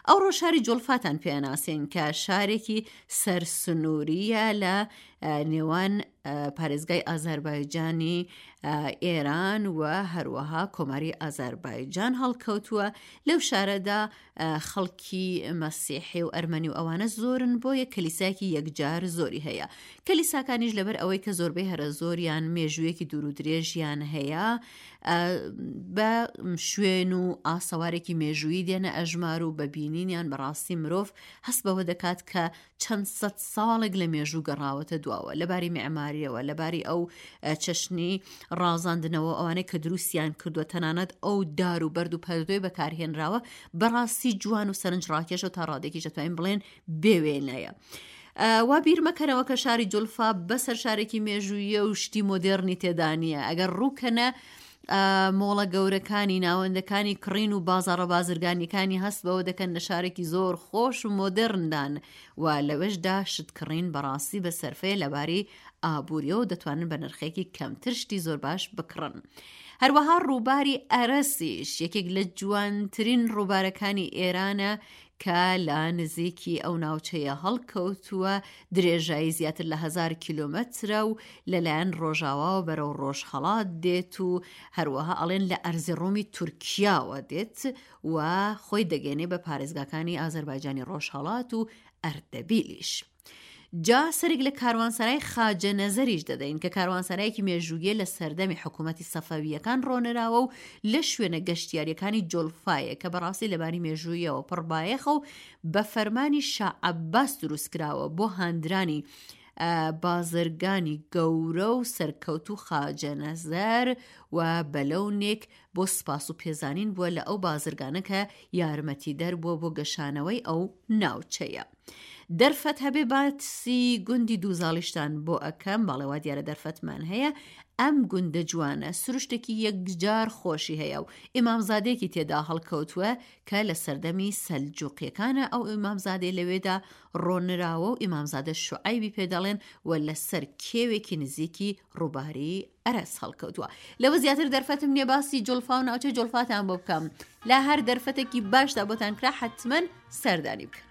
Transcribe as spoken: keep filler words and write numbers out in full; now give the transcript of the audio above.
ئەوڕۆ شاری جوڵفاتان پێناسین کە شارێکی سەرسنووریە لە نێوان پارێزگای ئازەربایجانی ئێران و هەروەها کۆماری ئازەربایجان هەڵکەوتووە. لەو شارەدا خەڵکی مەسیحی و ئەرمەنی و ئەوانە زۆرن، بۆیە کەلیسایەکی یەکجار زۆری هەیە. کەلیساکانیش لەبەر ئەوەی کە زۆربەی هەرە زۆریان مێژوویەکی دوور و درێژیان هەیە بە شوێن و ئاسەوارێکی مێژووی دێنە ئەژمار و بەبینینیان بەڕاستی مرۆڤ هەست بەوە دەکات کە چەند سەد ساڵێک لە مێژوو گەڕاوەتە دواوە لەباری معماریەوە، لەباری ئەو چەشنی ڕازاندنەوە ئەوانەی کە دروستیان کردووە، تەنانەت ئەو دار و بەرد و پەردۆی بەکارهێنراوە بەڕاستی جوان و سەرنج ڕاکێشە و تا ڕادێکی دەتوانین بڵێن بێوێنەیە. وا بیر مەکەنەوە کە شاری جوڵفا بەسەر شارێکی مێژوویە و شتی مۆدێرنی تێدانیە. ئەگەر ڕووکەنە مۆڵە گەورەکانی ناوەندەکانی کڕین و بازاڕە بازرگانیەکانی هەست بەوە دەکەن لە شارێکی زۆر خۆش و مۆدێرندان و لەوەشدا شت کڕین بەڕاستی بە سەرفەیە لەباری ئابووریەوە و دەتوانن بە نرخێکی کەمتر شتی زۆر باش بکڕن. هەروەها ڕووباری ئەرەسیش یەکێک لە جوانترین ڕووبارەکانی ئێرانە کە لە نزیکی ئەو ناوچەیە هەڵکەوتووە، درێژایی زیاتر لە هەزار کیلۆمەترە و لەلایەن ڕۆژاوا و بەرەو ڕۆژهەڵات دێت و هەروەها ئەڵێن لە ئەرزیڕۆمی تورکیاوە دێت و خۆی دەگەێنێ بە پارێزگاکانی ئازەربایجانی ڕۆژهەڵات و ئەردەبیلیش. جا سەرێک لە کاروانسەرای خاجە نەزەریش دەدەین کە کاروانسەرایەکی مێژوویە لە سەردەمی حکوومەتی سەفەویەکان ڕۆنراوە و لە شوێنە گەشتیاریەکانی جوڵفایە کە بەڕاستی لەباری مێژوویەوە پڕبایەخە و بە فەرمانی شا عەباس دروستکراوە بۆ هاندرانی بازرگانی گەورە و سەرکەوت و خاجە نەزەر و بەلەونێک بۆ سپاس و پێزانین بووە لە ئەو بازرگانە کە یارمەتی دەربووە بۆ گەشانەوەی ئەو ناوچەیە. دەرفەت هەبێ باسی گوندی دووزاڵیشتان بۆ ئەەکەم، باڵێوا دیارە دەرفەتمان هەیە. ئەم گوندە جوانە سروشتێکی یەکجار خۆشی هەیە و ئیمامزادێکی تێدا هەڵکەوتووە کە لە سەردەمی سەلجوقیەکانە. ئەو ئیمامزادەی لەوێدا ڕۆنراوە و ئیمامزادە شوعەیبی پێدەڵێن و لەسەر کێوێکی نزیکی ڕووباری ئەرەس هەڵکەوتووە. لەوە زیاتر دەرفەتم نییە باسی جوڵفا و ناوچەی جوڵفاتان بۆ بکەم. لە هەر دەرفەتێکی باشدا بۆتان کرا حتمەن سەردانی بکە.